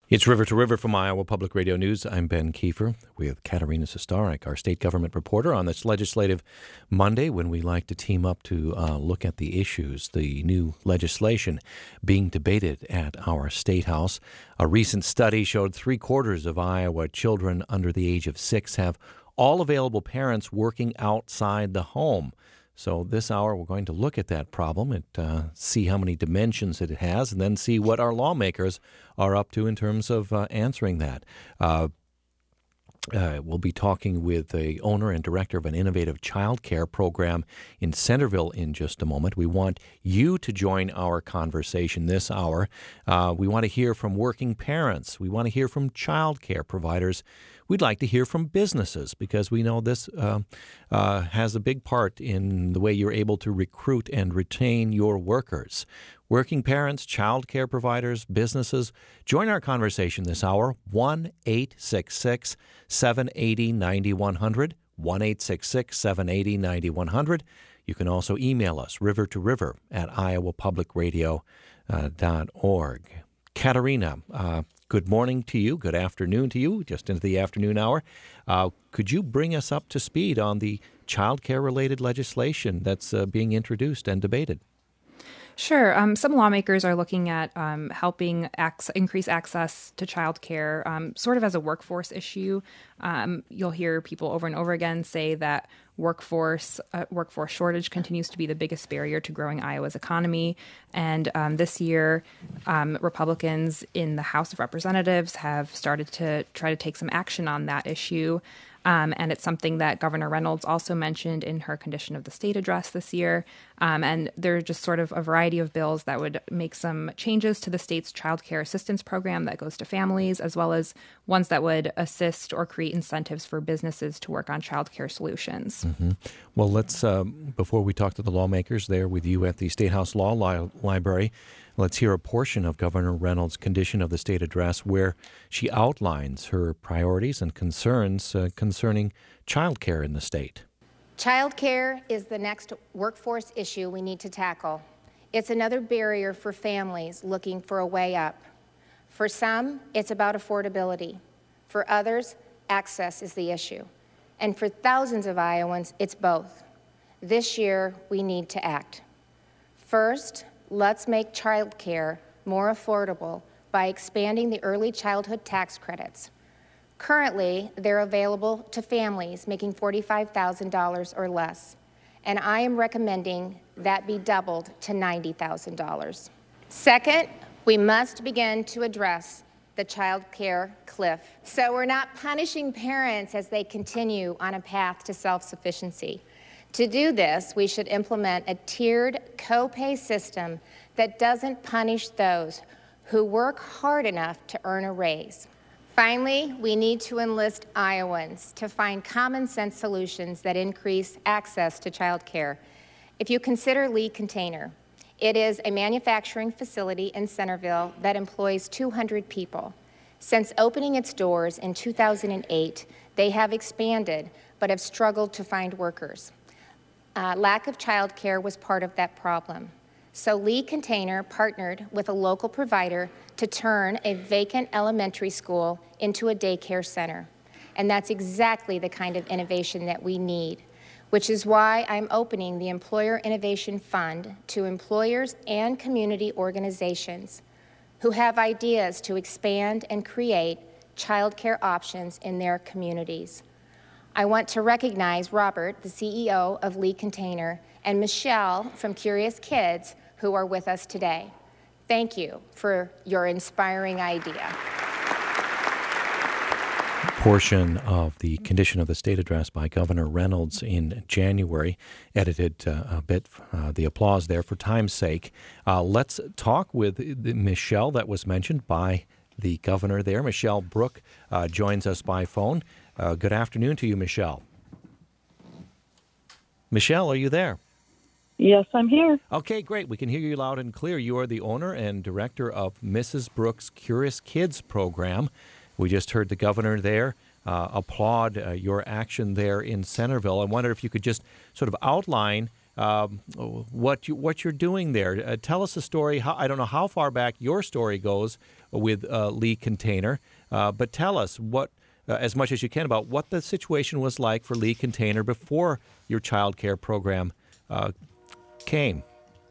It's River to River from Iowa Public Radio News. I'm Ben Kiefer with Katerina Sostarek, our state government reporter, on this legislative Monday when we like to team up to look at the issues, the new legislation being debated at our state house. A recent study showed 3/4 of Iowa children under the age of 6 have all available parents working outside the home. So this hour, we're going to look at that problem and see how many dimensions it has, and then see what our lawmakers are up to in terms of answering that. We'll be talking with the owner and director of an innovative child care program in Centerville in just a moment. We want you to join our conversation this hour. We want to hear from working parents. We want to hear from child care providers. We'd like to hear from businesses because we know this has a big part in the way you're able to recruit and retain your workers. Working parents, child care providers, businesses, join our conversation this hour, 1-866-780-9100, 1-866-780-9100. You can also email us, rivertoriver@iowapublicradio.org. Katerina, good morning to you. Good afternoon to you, just into the afternoon hour. Could you bring us up to speed on the child care-related legislation that's being introduced and debated? Sure. Some lawmakers are looking at helping increase access to childcare, sort of as a workforce issue. You'll hear people over and over again say that workforce shortage continues to be the biggest barrier to growing Iowa's economy. And this year, Republicans in the House of Representatives have started to try to take some action on that issue. And it's something that Governor Reynolds also mentioned in her Condition of the State address this year. And there are just sort of a variety of bills that would make some changes to the state's child care assistance program that goes to families, as well as ones that would assist or create incentives for businesses to work on child care solutions. Mm-hmm. Well, let's, before we talk to the lawmakers there with you at the State House Law Library, let's hear a portion of Governor Reynolds' Condition of the State address where she outlines her priorities and concerns concerning child care in the state. Child care is the next workforce issue we need to tackle. It's another barrier for families looking for a way up. For some, it's about affordability. For others, access is the issue. And for thousands of Iowans, it's both. This year, we need to act. First, let's make child care more affordable by expanding the early childhood tax credits. Currently, they're available to families making $45,000 or less, and I am recommending that be doubled to $90,000. Second, we must begin to address the child care cliff, so we're not punishing parents as they continue on a path to self-sufficiency. To do this, we should implement a tiered co-pay system that doesn't punish those who work hard enough to earn a raise. Finally, we need to enlist Iowans to find common sense solutions that increase access to child care. If you consider Lee Container, it is a manufacturing facility in Centerville that employs 200 people. Since opening its doors in 2008, they have expanded but have struggled to find workers. Lack of child care was part of that problem. So Lee Container partnered with a local provider to turn a vacant elementary school into a daycare center. And that's exactly the kind of innovation that we need, which is why I'm opening the Employer Innovation Fund to employers and community organizations who have ideas to expand and create child care options in their communities. I want to recognize Robert, the CEO of Lee Container, and Michelle from Curious Kids, who are with us today. Thank you for your inspiring idea. Portion of the Condition of the State address by Governor Reynolds in January, edited a bit, the applause there for time's sake. Let's talk with Michelle that was mentioned by the governor there. Michelle Brook joins us by phone. Good afternoon to you, Michelle. Michelle, are you there? Yes, I'm here. Okay, great. We can hear you loud and clear. You are the owner and director of Mrs. Brooks' Curious Kids program. We just heard the governor there applaud your action there in Centerville. I wonder if you could just sort of outline what you're doing there. Tell us a story. I don't know how far back your story goes with Lee Container, but tell us what, as much as you can, about what the situation was like for Lee Container before your child care program came.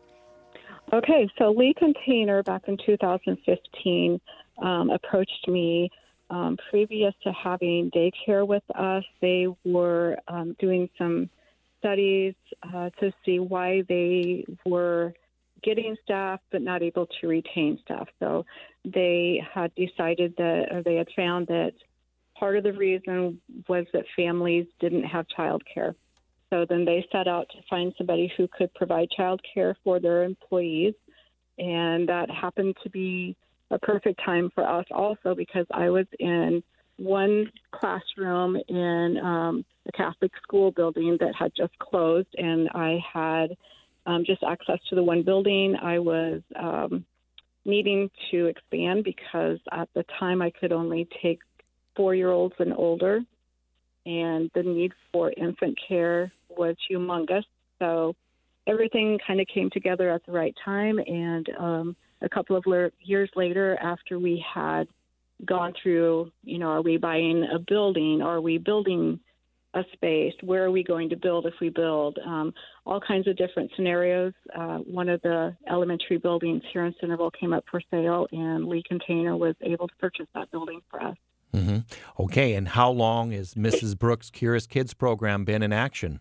Okay, so Lee Container back in 2015 approached me. Previous to having daycare with us, they were doing some studies to see why they were getting staff but not able to retain staff. So they had decided that, or they had found that part of the reason was that families didn't have child care. So then they set out to find somebody who could provide child care for their employees. And that happened to be a perfect time for us also, because I was in one classroom in a Catholic school building that had just closed, and I had just access to the one building. I was needing to expand because at the time I could only take 4-year-olds and older, and the need for infant care was humongous. So everything kind of came together at the right time, and a couple of years later, after we had gone through, are we buying a building? Are we building a space? Where are we going to build if we build? All kinds of different scenarios. One of the elementary buildings here in Centerville came up for sale, and Lee Container was able to purchase that building for us. Mm-hmm. Okay, and how long has Mrs. Brooks' Curious Kids program been in action?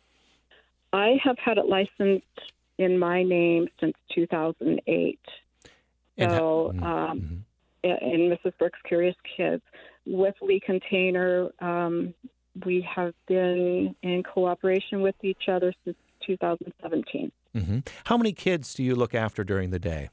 I have had it licensed in my name since 2008. So, in Mrs. Brooks' Curious Kids. With Lee Container, we have been in cooperation with each other since 2017. Mm-hmm. How many kids do you look after during the day?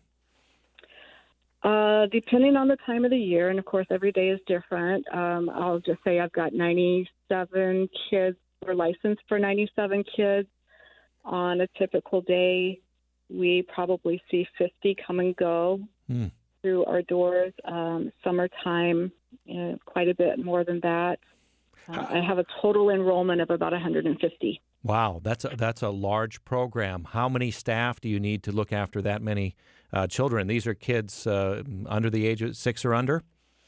Depending on the time of the year, and of course every day is different, I'll just say I've got 97 kids. We're licensed for 97 kids. On a typical day, we probably see 50 come and go through our doors. Summertime, quite a bit more than that. I have a total enrollment of about 150. Wow, that's a large program. How many staff do you need to look after that many children? These are kids under the age of 6 or under?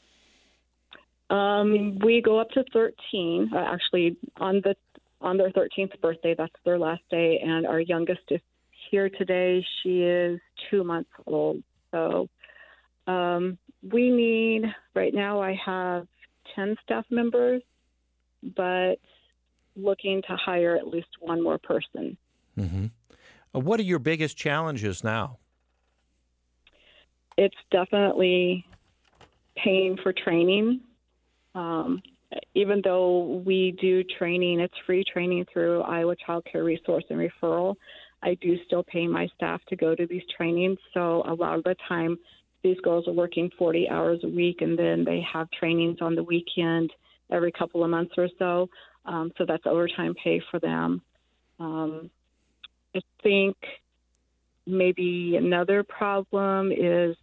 We go up to 13. Actually, on their 13th birthday, that's their last day, and our youngest is here today. She is 2 months old. So we need, right now I have 10 staff members, but looking to hire at least one more person. Mm-hmm. What are your biggest challenges now? It's definitely paying for training. Even though we do training, it's free training through Iowa Child Care Resource and Referral, I do still pay my staff to go to these trainings. So a lot of the time, these girls are working 40 hours a week, and then they have trainings on the weekend every couple of months or so. So that's overtime pay for them. I think maybe another problem is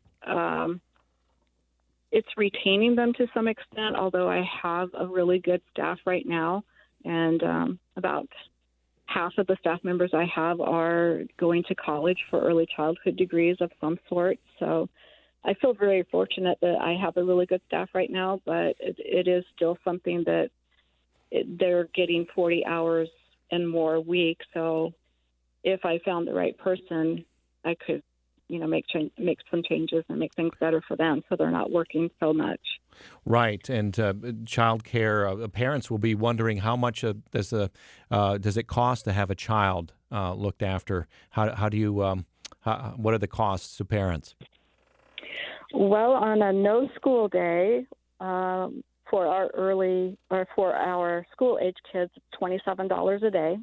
it's retaining them to some extent, although I have a really good staff right now. And about half of the staff members I have are going to college for early childhood degrees of some sort. So I feel very fortunate that I have a really good staff right now, but it is still something that they're getting 40 hours and more a week. So if I found the right person, I could, make some changes and make things better for them so they're not working so much. Right, and child care, parents will be wondering how much does it cost to have a child looked after? How do you what are the costs to parents? Well, on a no school day, for our school age kids, it's $27 a day,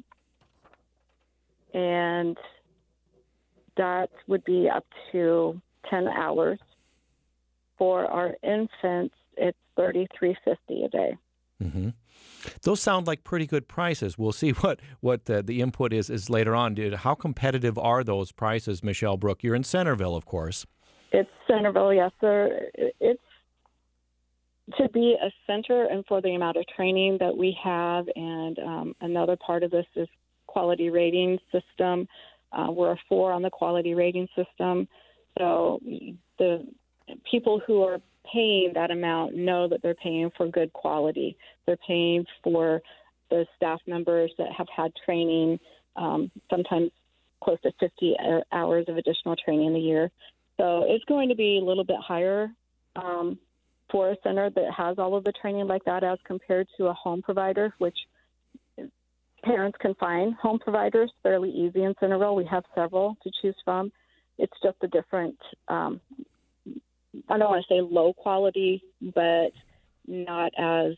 and that would be up to 10 hours. For our infants, it's $33.50 a day. Mm-hmm. Those sound like pretty good prices. We'll see what the input is later on. How competitive are those prices, Michelle Brook? You're in Centerville, of course. It's Centerville, yes, sir. It's to be a center and for the amount of training that we have. And another part of this is quality rating system. We're a 4 on the quality rating system. So the people who are paying that amount know that they're paying for good quality. They're paying for the staff members that have had training, sometimes close to 50 hours of additional training a year. So it's going to be a little bit higher for a center that has all of the training like that as compared to a home provider, which parents can find home providers fairly easy in Centerville. We have several to choose from. It's just a different, I don't want to say low quality, but not as,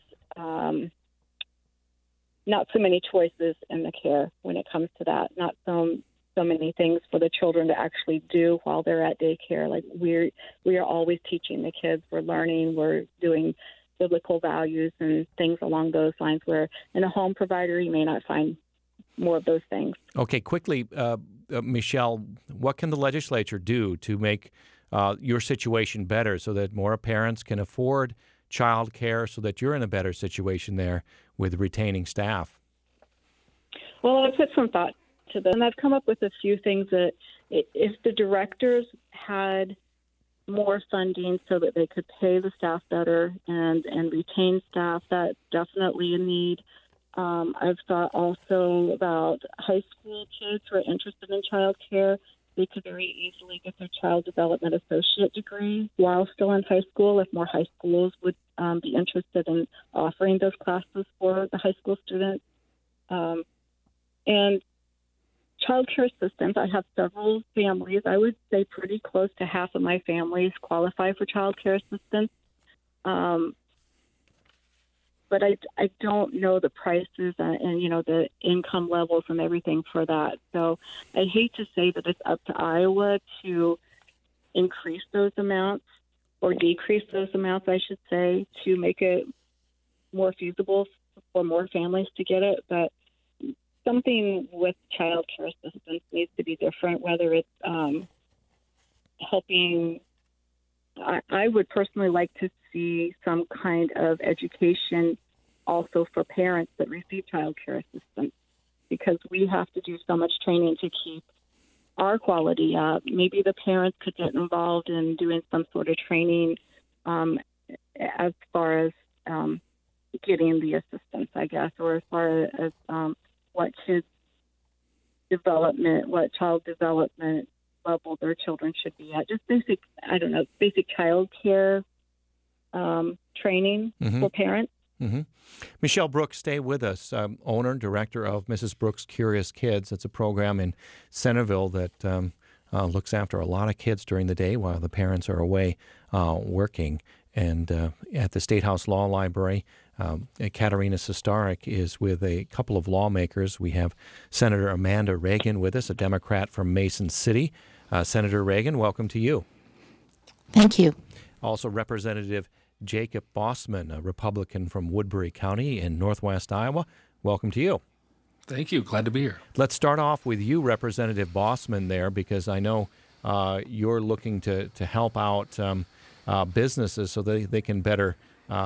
not so many choices in the care when it comes to that. Not so many things for the children to actually do while they're at daycare. Like we are always teaching the kids. We're learning. We're doing biblical values and things along those lines, where in a home provider you may not find more of those things. Okay, quickly, Michelle, what can the legislature do to make your situation better so that more parents can afford child care, so that you're in a better situation there with retaining staff? Well, I put some thought to this, and I've come up with a few things that if the directors had more funding so that they could pay the staff better and retain staff, that's definitely a need. I've thought also about high school kids who are interested in child care. They could very easily get their child development associate degree while still in high school, if more high schools would be interested in offering those classes for the high school students. And child care assistance, I have several families. I would say pretty close to half of my families qualify for child care assistance. But I don't know the prices and the income levels and everything for that. So I hate to say that it's up to Iowa to increase those amounts or decrease those amounts, I should say, to make it more feasible for more families to get it. But something with child care assistance needs to be different, whether it's helping. I would personally like to see some kind of education also for parents that receive child care assistance, because we have to do so much training to keep our quality up. Maybe the parents could get involved in doing some sort of training as far as getting the assistance, I guess, or as far as what child development level their children should be at. Just basic child care training for parents. Mm-hmm. Michelle Brooks, stay with us, owner and director of Mrs. Brooks Curious Kids. It's a program in Centerville that looks after a lot of kids during the day while the parents are away working. And at the State House Law Library, Katerina Sostarek is with a couple of lawmakers. We have Senator Amanda Reagan with us, a Democrat from Mason City. Senator Reagan, welcome to you. Thank you. Also, Representative Jacob Bossman, a Republican from Woodbury County in northwest Iowa. Welcome to you. Thank you. Glad to be here. Let's start off with you, Representative Bossman, there, because I know you're looking to help out businesses so they can better,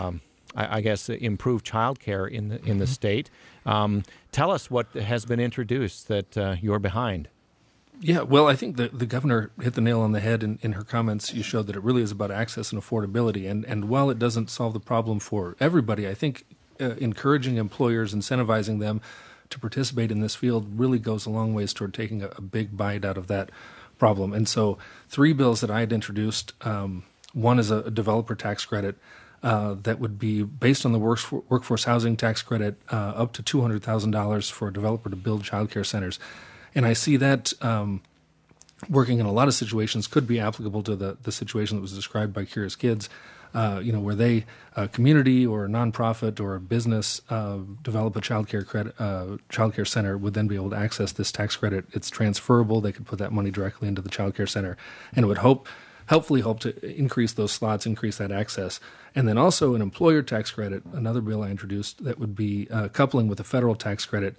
I guess, improve child care in the state. Tell us what has been introduced that you're behind. Yeah, well, I think the governor hit the nail on the head in her comments. You showed that it really is about access and affordability. And while it doesn't solve the problem for everybody, I think encouraging employers, incentivizing them to participate in this field really goes a long ways toward taking a big bite out of that problem. And so 3 bills that I had introduced, one is a developer tax credit that would be based on the workforce housing tax credit up to $200,000 for a developer to build child care centers. And I see that working in a lot of situations could be applicable to the situation that was described by Curious Kids, where they, a community or a nonprofit or a business develop a child care center would then be able to access this tax credit. It's transferable. They could put that money directly into the child care center, and it would hopefully help to increase those slots, increase that access. And then also an employer tax credit, another bill I introduced that would be coupling with a federal tax credit,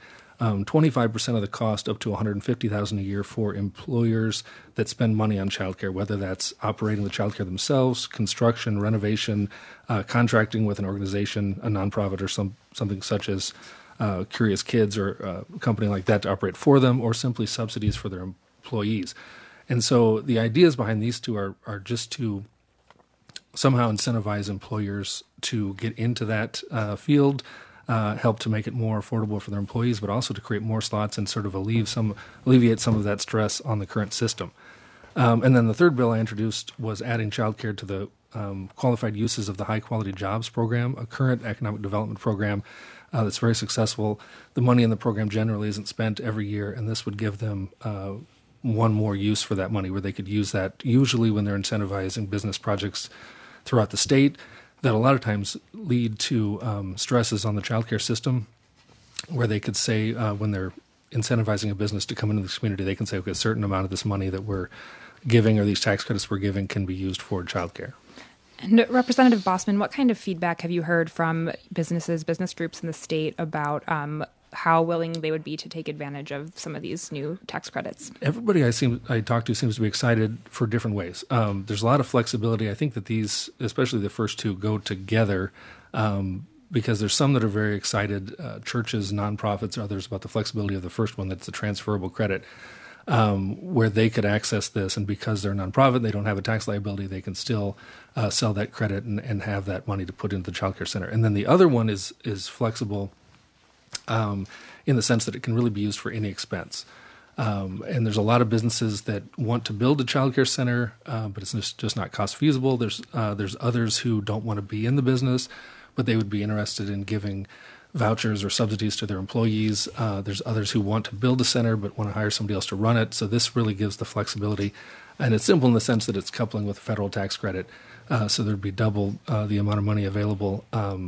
25% of the cost up to $150,000 a year for employers that spend money on childcare, whether that's operating the childcare themselves, construction, renovation, contracting with an organization, a nonprofit, or something such as Curious Kids or a company like that to operate for them, or simply subsidies for their employees. And so the ideas behind these two are just to somehow incentivize employers to get into that field, help to make it more affordable for their employees, but also to create more slots and sort of alleviate some of that stress on the current system. And then the third bill I introduced was adding childcare to the qualified uses of the High Quality Jobs Program, a current economic development program that's very successful. The money in the program generally isn't spent every year, and this would give them one more use for that money, where they could use that usually when they're incentivizing business projects throughout the state that a lot of times lead to stresses on the childcare system, where they could say when they're incentivizing a business to come into this community, they can say, okay, a certain amount of this money that we're giving or these tax credits we're giving can be used for childcare. And Representative Bossman, what kind of feedback have you heard from business groups in the state about how willing they would be to take advantage of some of these new tax credits? Everybody I talk to seems to be excited for different ways. There's a lot of flexibility. I think that these, especially the first two, go together because there's some that are very excited, churches, nonprofits, others, about the flexibility of the first one, that's a transferable credit, where they could access this, and because they're a nonprofit, they don't have a tax liability, they can still sell that credit and have that money to put into the child care center. And then the other one is flexible in the sense that it can really be used for any expense. And there's a lot of businesses that want to build a child care center, but it's just not cost feasible. There's others who don't want to be in the business, but they would be interested in giving vouchers or subsidies to their employees. There's others who want to build a center but want to hire somebody else to run it. So this really gives the flexibility. And it's simple in the sense that it's coupling with federal tax credit. So there'd be double the amount of money available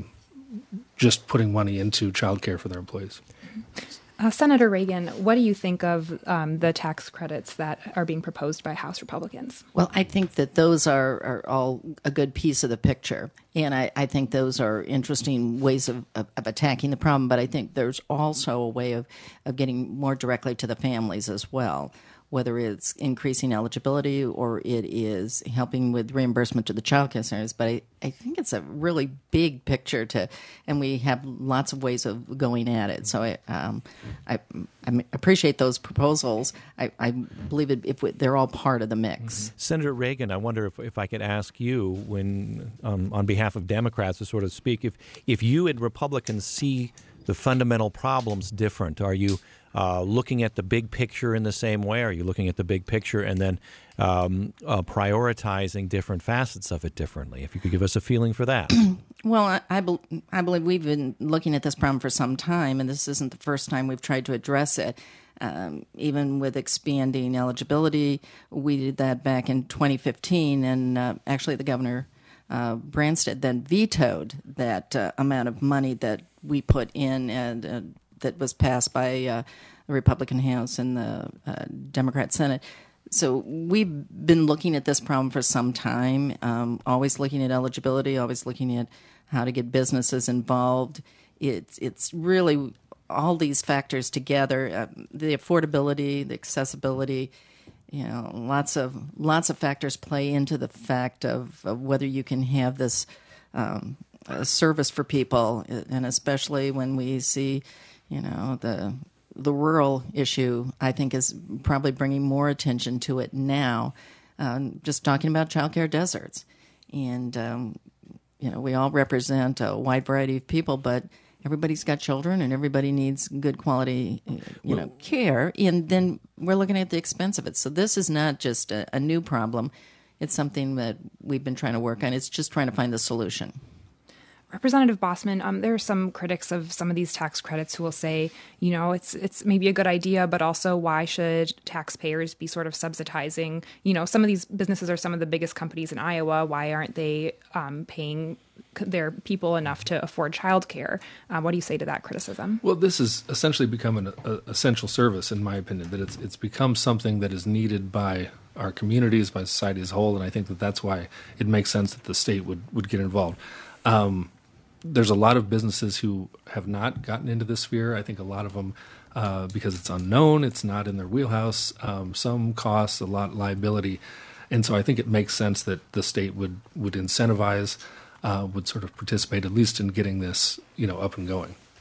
just putting money into child care for their employees. Senator Reagan, what do you think of the tax credits that are being proposed by House Republicans? Well, I think that those are all a good piece of the picture. And I think those are interesting ways of attacking the problem. But I think there's also a way of getting more directly to the families as well, whether it's increasing eligibility or it is helping with reimbursement to the child care centers. But I think it's a really big picture and we have lots of ways of going at it. So I appreciate those proposals. I believe they're all part of the mix. Mm-hmm. Senator Reagan, I wonder if I could ask you, when on behalf of Democrats, to sort of speak, if you and Republicans see the fundamental problems different, are you looking at the big picture in the same way? Are you looking at the big picture and then prioritizing different facets of it differently? If you could give us a feeling for that. Well, I believe we've been looking at this problem for some time, and this isn't the first time we've tried to address it. Even with expanding eligibility, we did that back in 2015, and actually the governor, Branstad, then vetoed that amount of money that we put in and that was passed by the Republican House and the Democrat Senate. So we've been looking at this problem for some time, always looking at eligibility, always looking at how to get businesses involved. It's really all these factors together, the affordability, the accessibility. Lots of factors play into the fact of whether you can have this service for people, and especially when we see, the rural issue, I think, is probably bringing more attention to it now. Just talking about childcare deserts, and we all represent a wide variety of people, but everybody's got children, and everybody needs good quality, care. And then we're looking at the expense of it. So this is not just a new problem; it's something that we've been trying to work on. It's just trying to find the solution. Representative Bossman, there are some critics of some of these tax credits who will say, it's maybe a good idea, but also why should taxpayers be sort of subsidizing? Some of these businesses are some of the biggest companies in Iowa. Why aren't they paying their people enough to afford childcare? What do you say to that criticism? Well, this has essentially become an essential service, in my opinion, that it's become something that is needed by our communities, by society as a whole, and I think that's why it makes sense that the state would get involved. There's a lot of businesses who have not gotten into this sphere. I think a lot of them, because it's unknown, it's not in their wheelhouse, some costs, a lot liability. And so I think it makes sense that the state would incentivize, would sort of participate at least in getting this, up and going.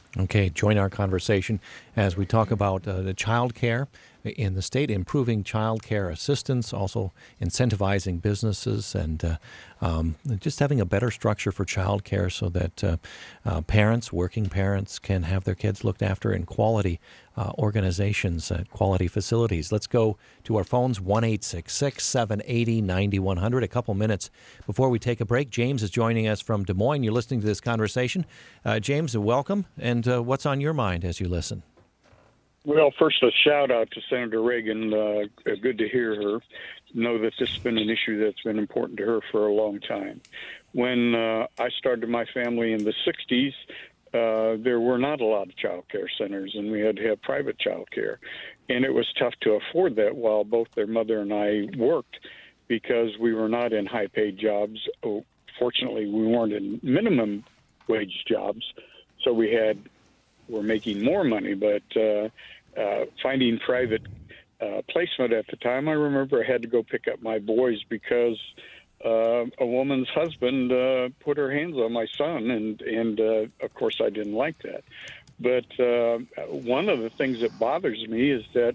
Okay, join our conversation as we talk about the child care in the state, improving child care assistance, also incentivizing businesses, and just having a better structure for child care so that parents, working parents, can have their kids looked after in quality organizations, quality facilities. Let's go to our phones, 1-866-780-9100. A couple minutes before we take a break. James is joining us from Des Moines. You're listening to this conversation. James, welcome. And what's on your mind as you listen? Well, first, a shout out to Senator Reagan. Good to hear her. Know that this has been an issue that's been important to her for a long time. When I started my family in the 60s, there were not a lot of child care centers, and we had to have private child care. And it was tough to afford that while both their mother and I worked because we were not in high-paid jobs. Oh, fortunately, we weren't in minimum wage jobs, so we're making more money, but finding private placement at the time, I remember I had to go pick up my boys because a woman's husband put her hands on my son, and of course I didn't like that. But one of the things that bothers me is that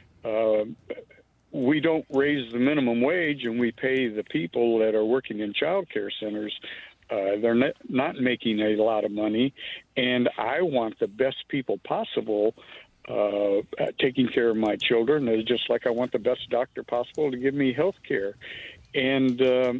we don't raise the minimum wage, and we pay the people that are working in child care centers. They're not making a lot of money, and I want the best people possible taking care of my children, just like I want the best doctor possible to give me health care. And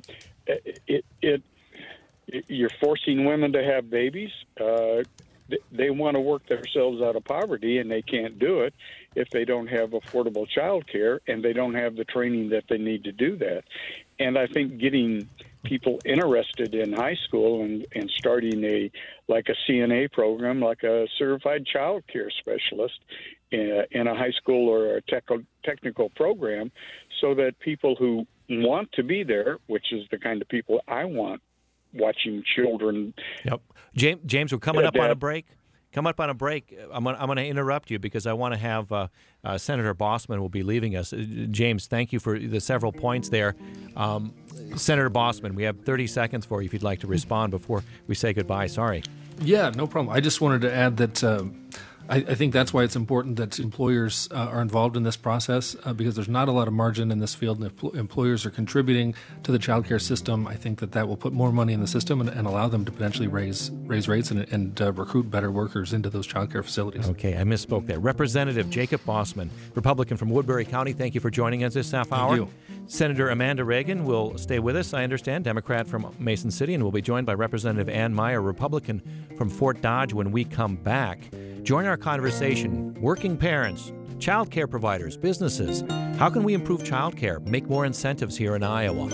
you're forcing women to have babies. They want to work themselves out of poverty, and they can't do it if they don't have affordable child care, and they don't have the training that they need to do that. And I think getting people interested in high school and starting a CNA program, like a certified child care specialist in a high school or a technical program, so that people who want to be there, which is the kind of people I want watching children. Yep. James, we're coming up on a break. I'm going to interrupt you because I want to have Senator Bossman will be leaving us. James, thank you for the several points there. Senator Bossman, we have 30 seconds for you if you'd like to respond before we say goodbye. Sorry. Yeah, no problem. I just wanted to add that I think that's why it's important that employers are involved in this process because there's not a lot of margin in this field, and if employers are contributing to the child care system, I think that will put more money in the system and allow them to potentially raise rates and recruit better workers into those child care facilities. Okay, I misspoke there. Representative Jacob Bossman, Republican from Woodbury County, thank you for joining us this half hour. Thank you. Senator Amanda Reagan will stay with us, I understand, Democrat from Mason City, and will be joined by Representative Ann Meyer, Republican from Fort Dodge, when we come back. Join our conversation. Working parents, child care providers, businesses. How can we improve child care? Make more incentives here in Iowa.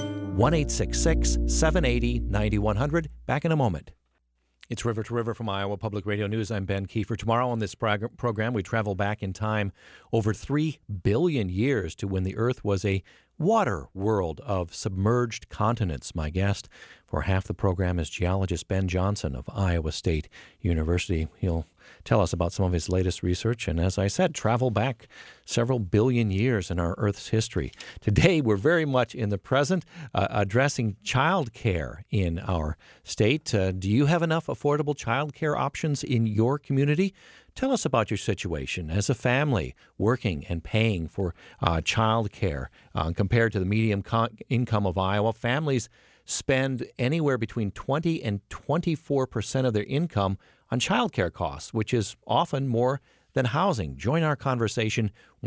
1-866-780-9100. Back in a moment. It's River to River from Iowa Public Radio News. I'm Ben Kiefer. Tomorrow on this program, we travel back in time over 3 billion years to when the Earth was a water world of submerged continents. My guest for half the program is geologist Ben Johnson of Iowa State University. He'll tell us about some of his latest research and, as I said, travel back several billion years in our Earth's history. Today, we're very much in the present, addressing child care in our state. Do you have enough affordable child care options in your community? Tell us about your situation as a family working and paying for child care. Compared to the median income of Iowa, families spend anywhere between 20 and 24% of their income on child care costs, which is often more than housing. Join our conversation,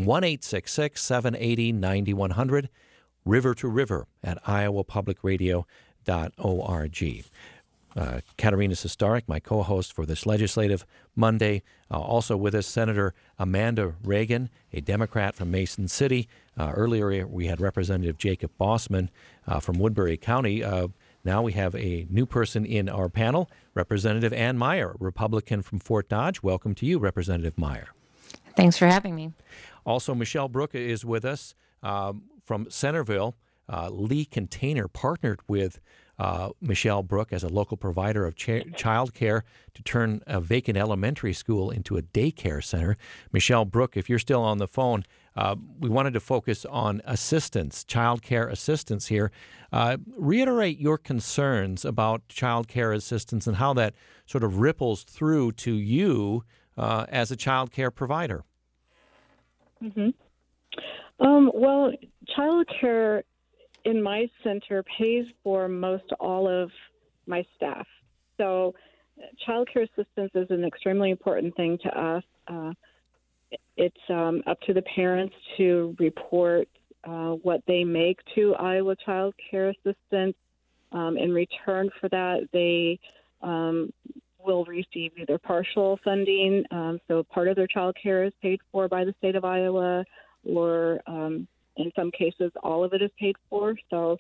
1-866-780-9100, River to River at iowapublicradio.org. Katerina Sostarek, my co-host for this Legislative Monday. Also with us, Senator Amanda Reagan, a Democrat from Mason City. Earlier, we had Representative Jacob Bossman from Woodbury County. Now we have a new person in our panel, Representative Ann Meyer, Republican from Fort Dodge. Welcome to you, Representative Meyer. Thanks for having me. Also, Michelle Brook is with us from Centerville. Lee Container partnered with Michelle Brook as a local provider of child care to turn a vacant elementary school into a daycare center. Michelle Brook, if you're still on the phone, we wanted to focus on assistance, child care assistance here. Reiterate your concerns about child care assistance and how that sort of ripples through to you as a child care provider. Mm-hmm. Well, child care in my center pays for most all of my staff. So child care assistance is an extremely important thing to us. It's up to the parents to report what they make to Iowa Child Care Assistance. In return for that, they will receive either partial funding, so part of their child care is paid for by the state of Iowa, or in some cases, all of it is paid for. So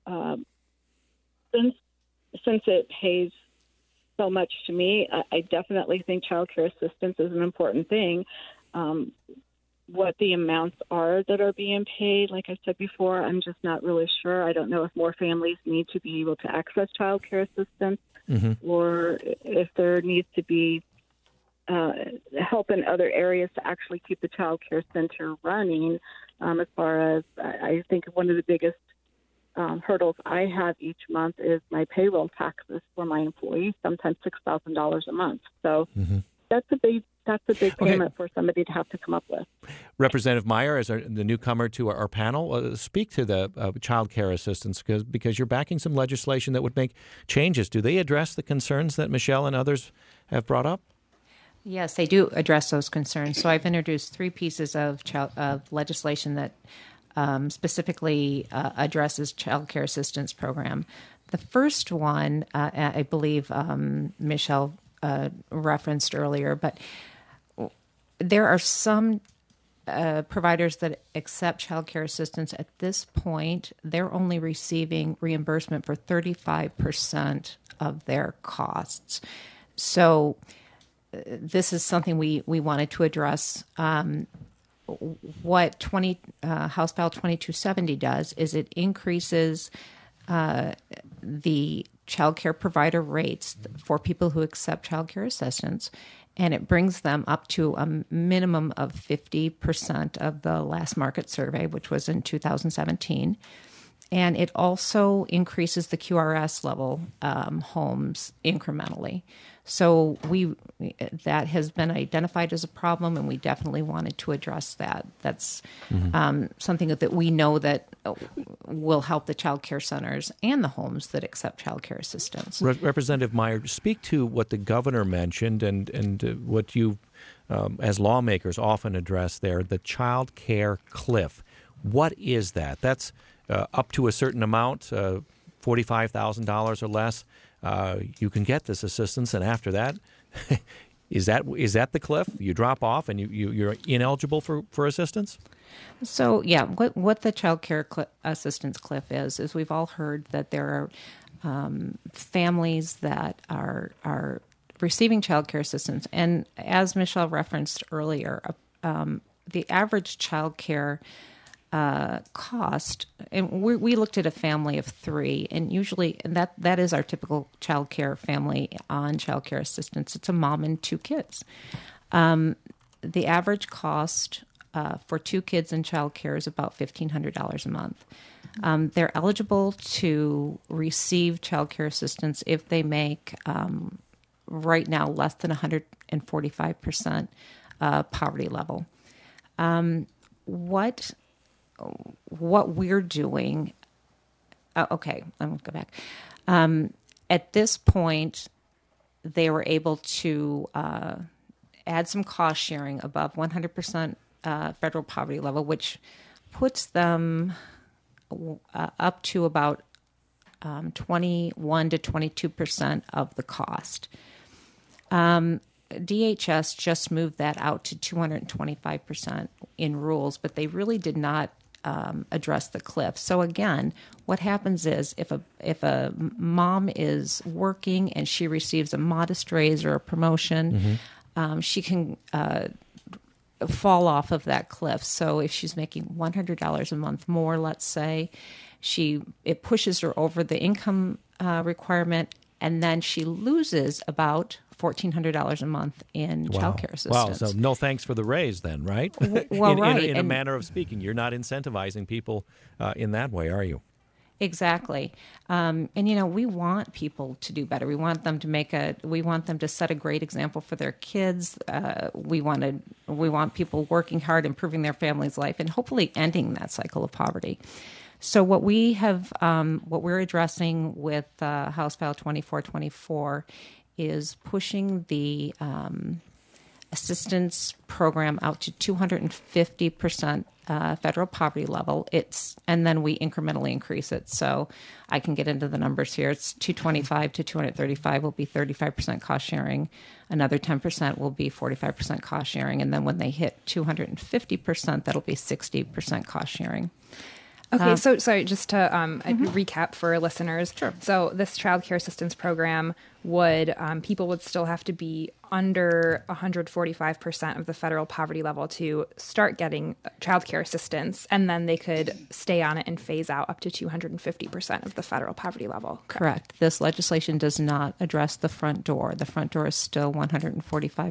since it pays so much to me, I definitely think child care assistance is an important thing. What the amounts are that are being paid, like I said before, I'm just not really sure. I don't know if more families need to be able to access child care assistance, or if there needs to be help in other areas to actually keep the child care center running. As far as I think one of the biggest hurdles I have each month is my payroll taxes for my employees, sometimes $6,000 a month. So that's a big payment for somebody to have to come up with. Representative Meyer, as the newcomer to our panel, speak to the child care assistance because you're backing some legislation that would make changes. Do they address the concerns that Michelle and others have brought up? Yes, they do address those concerns. So I've introduced 3 pieces of legislation that specifically addresses child care assistance program. The first one, I believe Michelle referenced earlier, but there are some providers that accept child care assistance. At this point, they're only receiving reimbursement for 35% of their costs. So this is something we wanted to address. What House File 2270 does is it increases the child care provider rates for people who accept child care assistance, and it brings them up to a minimum of 50% of the last market survey, which was in 2017. And it also increases the QRS level homes incrementally. So that has been identified as a problem, and we definitely wanted to address that. That's something that we know that will help the child care centers and the homes that accept child care assistance. Representative Meyer, speak to what the governor mentioned and what you, as lawmakers, often address there, the child care cliff. What is that? That's up to a certain amount, $45,000 or less. You can get this assistance, and after that, is that the cliff? You drop off, and you're ineligible for assistance. So yeah, what the child care assistance cliff is we've all heard that there are families that are receiving child care assistance, and as Michelle referenced earlier, the average child care cost, and we looked at a family of 3, and usually that is our typical child care family on child care assistance. It's a mom and 2 kids. The average cost for 2 kids in child care is about $1,500 a month. They're eligible to receive child care assistance if they make right now less than 145% poverty level. What we're doing, okay, I'm going to go back. At this point, they were able to add some cost sharing above 100% federal poverty level, which puts them up to about 21 to 22% of the cost. DHS just moved that out to 225% in rules, but they really did not address the cliff. So again, what happens is if a mom is working and she receives a modest raise or a promotion, she can fall off of that cliff. So if she's making $100 a month more, let's say, it pushes her over the income requirement, and then she loses about $1,400 a month in child care assistance. Wow, so no thanks for the raise then, right? Well, right. In a manner of speaking. You're not incentivizing people in that way, are you? Exactly. And, we want people to do better. We want them to set a great example for their kids. We want people working hard, improving their family's life, and hopefully ending that cycle of poverty. So what we're addressing with House File 2424 is pushing the assistance program out to 250% federal poverty level. And then we incrementally increase it. So I can get into the numbers here. It's 225 to 235 will be 35% cost sharing. Another 10% will be 45% cost sharing. And then when they hit 250%, that'll be 60% cost sharing. Okay, so sorry, just to recap for listeners. Sure. So this child care assistance program people would still have to be under 145% of the federal poverty level to start getting child care assistance, and then they could stay on it and phase out up to 250% of the federal poverty level. Correct. This legislation does not address the front door. The front door is still 145%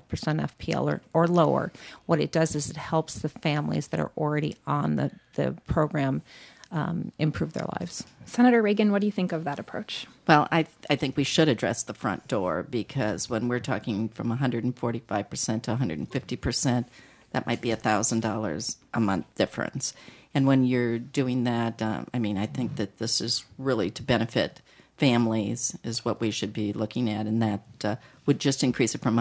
FPL or lower. What it does is it helps the families that are already on the program improve their lives. Senator Reagan, what do you think of that approach? Well, I think we should address the front door, because when we're talking from 145% to 150%, that might be $1,000 a month difference. And when you're doing that, I think that this is really to benefit families is what we should be looking at, and that would just increase it from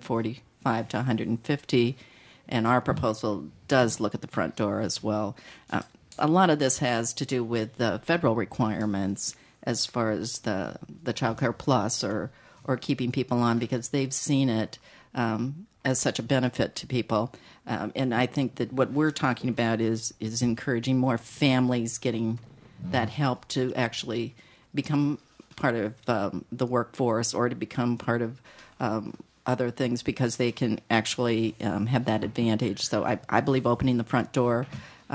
145 to 150. And our proposal does look at the front door as well. A lot of this has to do with the federal requirements as far as the Child Care Plus or keeping people on, because they've seen it as such a benefit to people. And I think that what we're talking about is encouraging more families getting that help to actually become part of the workforce or to become part of other things, because they can actually have that advantage. So I believe opening the front door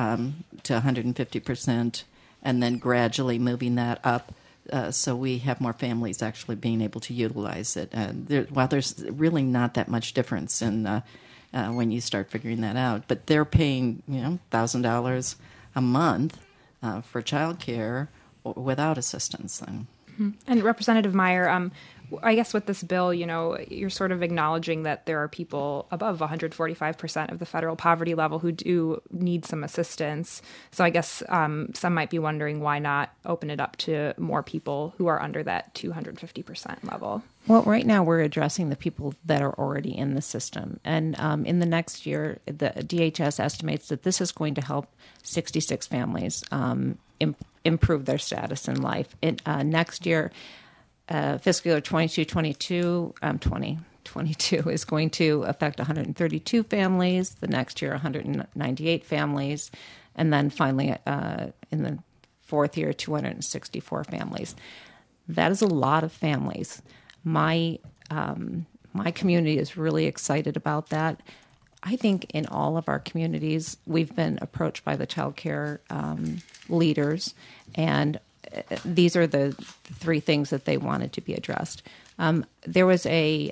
to 150% and then gradually moving that up so we have more families actually being able to utilize it. While there's really not that much difference in when you start figuring that out, but they're paying $1,000 a month for child care without assistance then. Mm-hmm. And Representative Meyer, I guess with this bill, you're sort of acknowledging that there are people above 145% of the federal poverty level who do need some assistance. So I guess some might be wondering why not open it up to more people who are under that 250% level. Well, right now we're addressing the people that are already in the system. And in the next year, the DHS estimates that this is going to help 66 families improve their status in life. Next year, fiscal year 2022 is going to affect 132 families, the next year 198 families, and then finally in the fourth year 264 families. That is a lot of families. My community is really excited about that. I think in all of our communities, we've been approached by the child care leaders, and these are the three things that they wanted to be addressed. There was a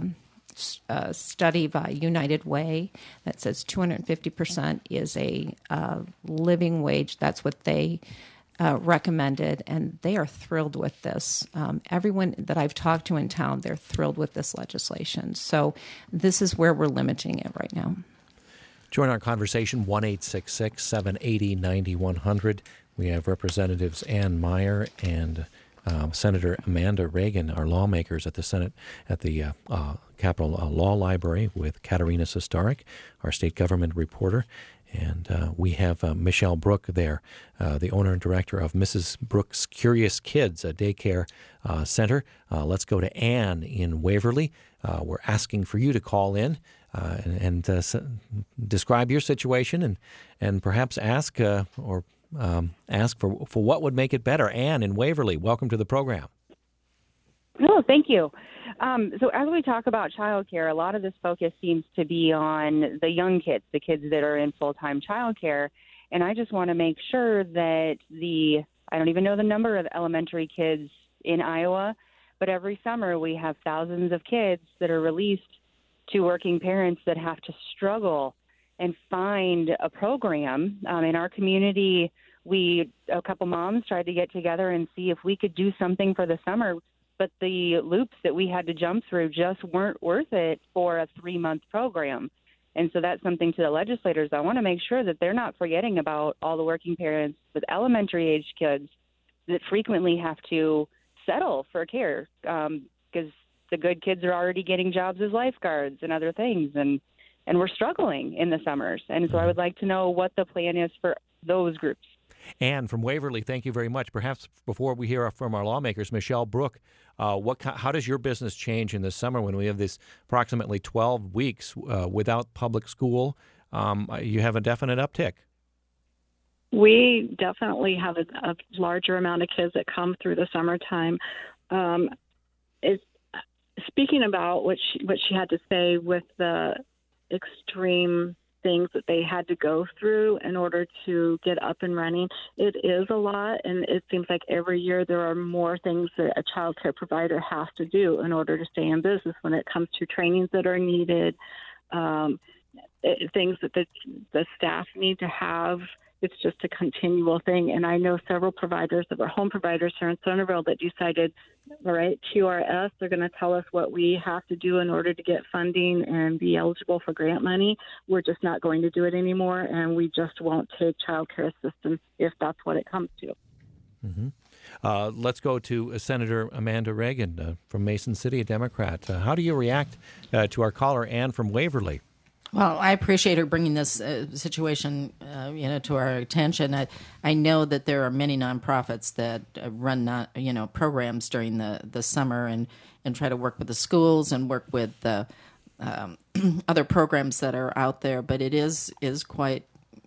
study by United Way that says 250% is a living wage. That's what they recommended, and they are thrilled with this. Everyone that I've talked to in town, they're thrilled with this legislation. So this is where we're limiting it right now. Join our conversation, 1-866-780-9100. We have Representatives Ann Meyer and Senator Amanda Reagan, our lawmakers at the Senate, at the Capitol Law Library, with Katerina Sostaric, our state government reporter. And we have Michelle Brook there, the owner and director of Mrs. Brook's Curious Kids, a daycare center. Let's go to Ann in Waverly. We're asking for you to call in and describe your situation and perhaps ask ask for what would make it better. Ann in Waverly, welcome to the program. Oh, thank you. So as we talk about childcare, a lot of this focus seems to be on the young kids, the kids that are in full-time childcare. And I just want to make sure that I don't even know the number of elementary kids in Iowa, but every summer we have thousands of kids that are released to working parents that have to struggle and find a program. In our community, a couple moms tried to get together and see if we could do something for the summer, but the loops that we had to jump through just weren't worth it for a 3-month program. And so that's something to the legislators. I want to make sure that they're not forgetting about all the working parents with elementary age kids that frequently have to settle for care because the good kids are already getting jobs as lifeguards and other things. And we're struggling in the summers. And so I would like to know what the plan is for those groups. Anne from Waverly, thank you very much. Perhaps before we hear from our lawmakers, Michelle Brook, how does your business change in the summer when we have this approximately 12 weeks without public school? You have a definite uptick. We definitely have a larger amount of kids that come through the summertime. Speaking about what she had to say with the extreme things that they had to go through in order to get up and running, it is a lot, and it seems like every year there are more things that a child care provider has to do in order to stay in business when it comes to trainings that are needed, things that the staff need to have. It's just a continual thing. And I know several providers that were home providers here in Centerville that decided, all right, QRS, they're going to tell us what we have to do in order to get funding and be eligible for grant money. We're just not going to do it anymore, and we just won't take child care assistance if that's what it comes to. Mm-hmm. Let's go to Senator Amanda Reagan from Mason City, a Democrat. How do you react to our caller, Ann from Waverly? Well, I appreciate her bringing this situation, to our attention. I know that there are many nonprofits that run, programs during the summer and try to work with the schools and work with other programs that are out there. But it is quite,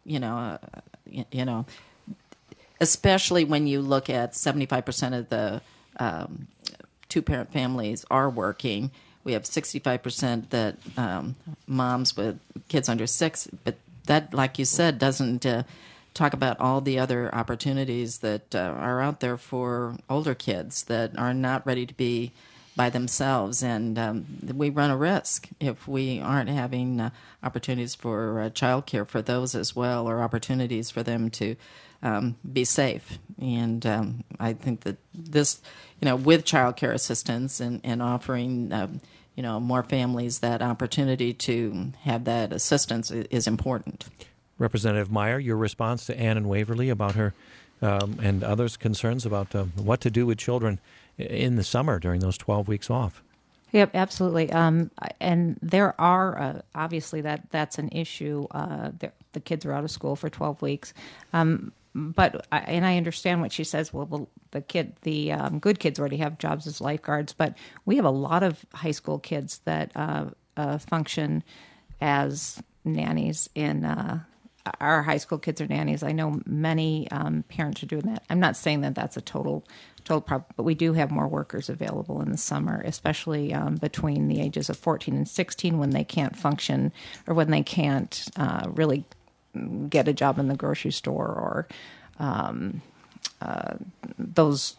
especially when you look at 75% of the two-parent families are working. We have 65% that moms with kids under 6, but that, like you said, doesn't talk about all the other opportunities that are out there for older kids that are not ready to be by themselves. And we run a risk if we aren't having opportunities for childcare for those as well, or opportunities for them to be safe. And I think that this, with child care assistance and offering, more families that opportunity to have that assistance is important. Representative Meyer, your response to Ann and Waverly about her and others' concerns about what to do with children in the summer during those 12 weeks off. Yep, absolutely. And there are, obviously, that's an issue. The kids are out of school for 12 weeks. But I understand what she says. Well, the good kids already have jobs as lifeguards, but we have a lot of high school kids that function as nannies. Our high school kids are nannies. I know many parents are doing that. I'm not saying that that's a total problem, but we do have more workers available in the summer, especially between the ages of 14 and 16 when they can't function or when they can't really get a job in the grocery store or those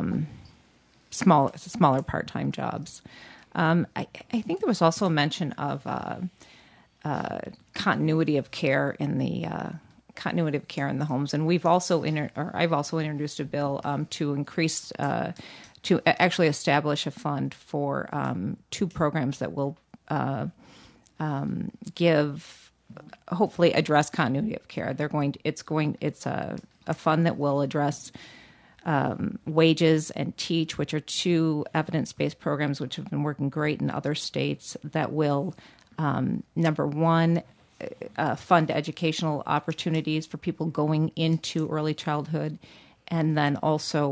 smaller part-time jobs. I think there was also a mention of continuity of care in the homes, and I've also introduced a bill to increase to actually establish a fund for 2 programs that will hopefully address continuity of care. It's a fund that will address wages and TEACH, which are 2 evidence-based programs which have been working great in other states that will, number one, fund educational opportunities for people going into early childhood, and then also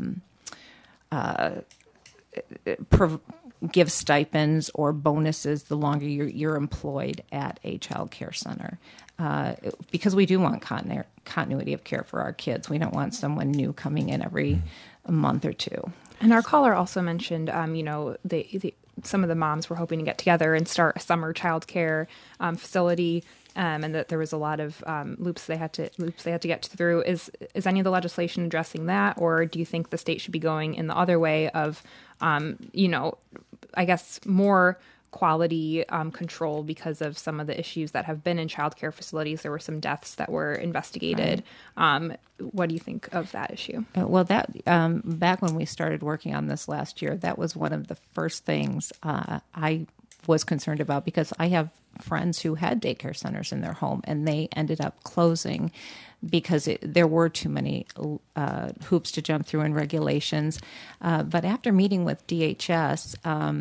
give stipends or bonuses the longer you're employed at a child care center, because we do want continuity of care for our kids. We don't want someone new coming in every month or 2. And our caller also mentioned, some of the moms were hoping to get together and start a summer childcare facility, and that there was a lot of loops they had to get through. Is any of the legislation addressing that, or do you think the state should be going in the other way of, I guess, more quality control because of some of the issues that have been in childcare facilities? There were some deaths that were investigated. Right. What do you think of that issue? Well, that back when we started working on this last year, that was one of the first things I was concerned about, because I have friends who had daycare centers in their home and they ended up closing because there were too many hoops to jump through and regulations. But after meeting with DHS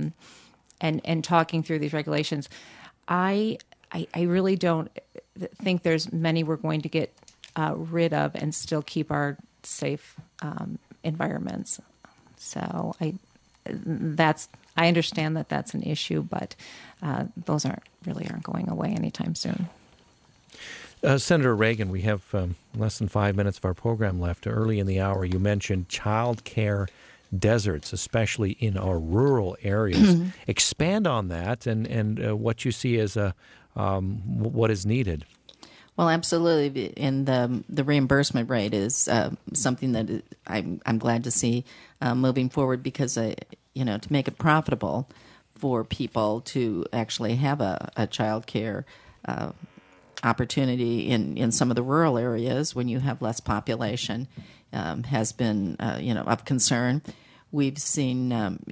and talking through these regulations, I really don't think there's many we're going to get rid of and still keep our safe environments. So I understand that that's an issue, but those aren't going away anytime soon. Senator Reagan, we have less than 5 minutes of our program left. Early in the hour, you mentioned child care deserts, especially in our rural areas. Expand on that and what you see as what is needed. Well, absolutely, and the reimbursement rate is something that I'm glad to see moving forward, because to make it profitable for people to actually have a child care opportunity in some of the rural areas when you have less population has been of concern. We've seen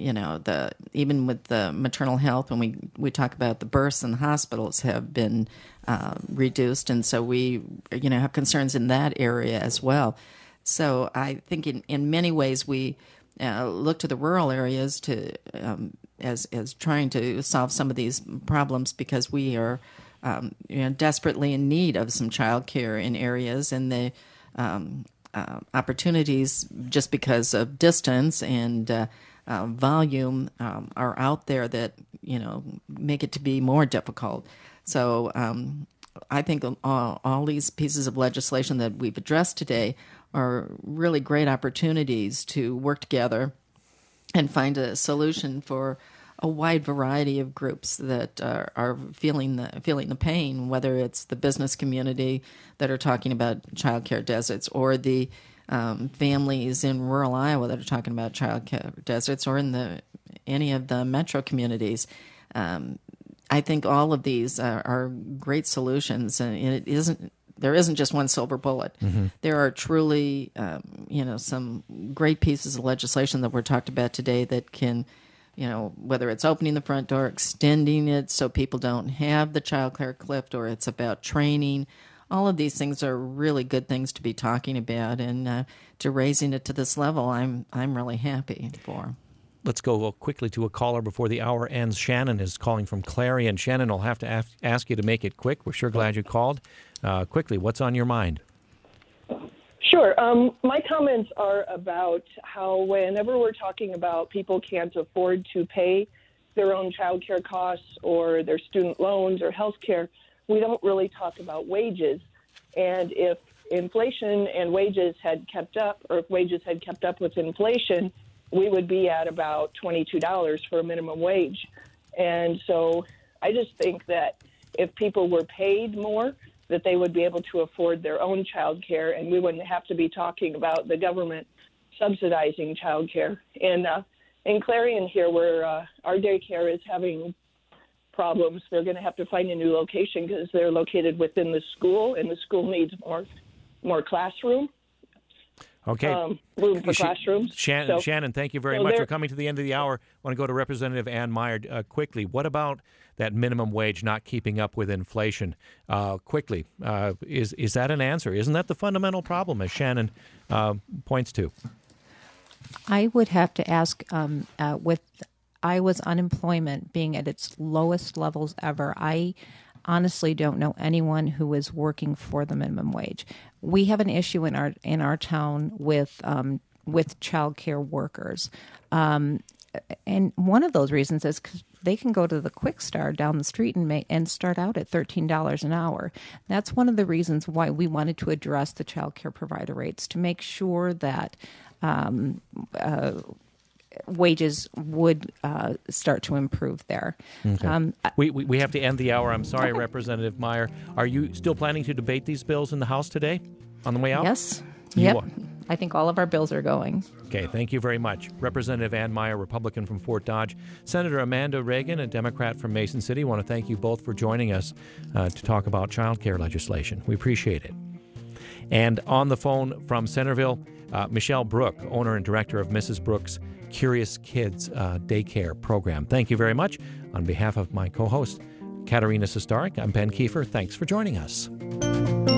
even with the maternal health, when we talk about the births in the hospitals have been reduced, and so we have concerns in that area as well. So I think in many ways we look to the rural areas to as trying to solve some of these problems, because we are desperately in need of some child care in areas, and the opportunities, just because of distance and volume, are out there that make it to be more difficult. So I think all these pieces of legislation that we've addressed today are really great opportunities to work together and find a solution for a wide variety of groups that are feeling the pain, whether it's the business community that are talking about child care deserts, or the families in rural Iowa that are talking about child care deserts, or in any of the metro communities. I think all of these are great solutions, and there isn't just one silver bullet. Mm-hmm. There are truly, some great pieces of legislation that were talked about today that can, whether it's opening the front door, extending it so people don't have the child care cliff, or it's about training. All of these things are really good things to be talking about, and to raising it to this level, I'm really happy for. Let's go quickly to a caller before the hour ends. Shannon is calling from Clarion. Shannon, I'll have to ask you to make it quick. We're sure glad you called. Quickly, what's on your mind? Sure. My comments are about how whenever we're talking about people can't afford to pay their own child care costs or their student loans or health care, we don't really talk about wages. And if inflation and wages had kept up, or if wages had kept up with inflation, we would be at about $22 for a minimum wage. And so I just think that if people were paid more, that they would be able to afford their own child care, and we wouldn't have to be talking about the government subsidizing child care. And in Clarion here, where our daycare is having problems, they're going to have to find a new location because they're located within the school, and the school needs more classroom. Okay. Room for classrooms. Shannon, thank you very much for coming to the end of the hour. I want to go to Representative Ann Meyer quickly. What about that minimum wage not keeping up with inflation? Quickly, is that an answer? Isn't that the fundamental problem, as Shannon points to? I would have to ask, with Iowa's unemployment being at its lowest levels ever, I honestly don't know anyone who is working for the minimum wage. We have an issue in our town with child care workers, and one of those reasons is 'cause they can go to the Quick Start down the street and start out at $13 an hour. That's one of the reasons why we wanted to address the child care provider rates, to make sure that wages would start to improve there. Okay. We have to end the hour. I'm sorry, Representative Meyer. Are you still planning to debate these bills in the House today on the way out? Yes. You Yep. are. I think all of our bills are going. Okay, thank you very much. Representative Ann Meyer, Republican from Fort Dodge. Senator Amanda Reagan, a Democrat from Mason City. I want to thank you both for joining us to talk about child care legislation. We appreciate it. And on the phone from Centerville, Michelle Brook, owner and director of Mrs. Brook's Curious Kids Daycare Program. Thank you very much. On behalf of my co-host, Katerina Sostaric, I'm Ben Kiefer. Thanks for joining us.